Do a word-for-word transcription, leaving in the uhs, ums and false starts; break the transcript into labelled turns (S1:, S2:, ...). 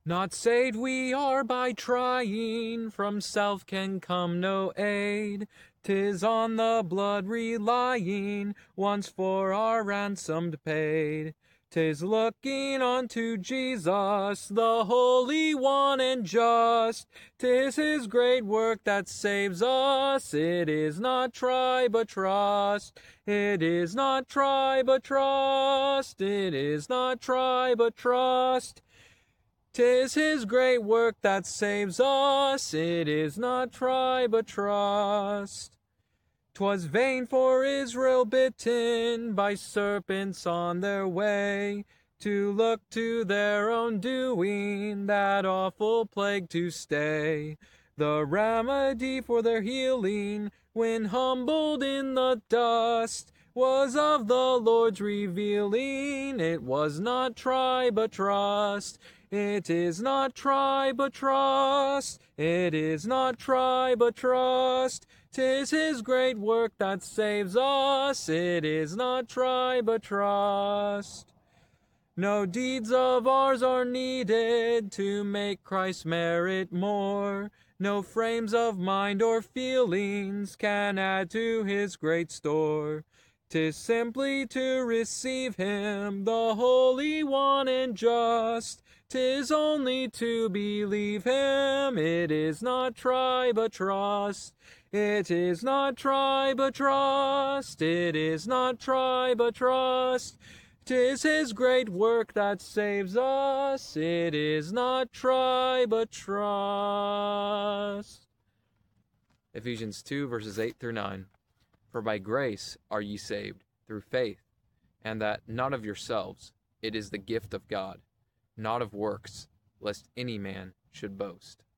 S1: Not saved we are by trying, from self can come no aid. 'Tis on the blood relying, once for our ransomed paid. 'Tis looking unto Jesus, the Holy One and just. 'Tis his great work that saves us. It is not try but trust. It is not try but trust. It is not try but trust. 'Tis his great work that saves us. It is not try but trust. 'Twas vain for Israel bitten by serpents on their way to look to their own doing, that awful plague to stay. The remedy for their healing, when humbled in the dust, was of the Lord's revealing. It was not try but trust. It is not try but trust. It is not try but trust. 'Tis his great work that saves us. It is not try but trust. No deeds of ours are needed to make Christ's merit more. No frames of mind or feelings can add to his great store. 'Tis simply to receive him, the Holy One and just. 'Tis only to believe him. It is not try but trust. It is not try but trust. It is not try but trust. 'Tis his great work that saves us. It is not try but trust. Ephesians two, verses eight through nine. For by grace are ye saved, through faith, and that not of yourselves. It is the gift of God, not of works, lest any man should boast.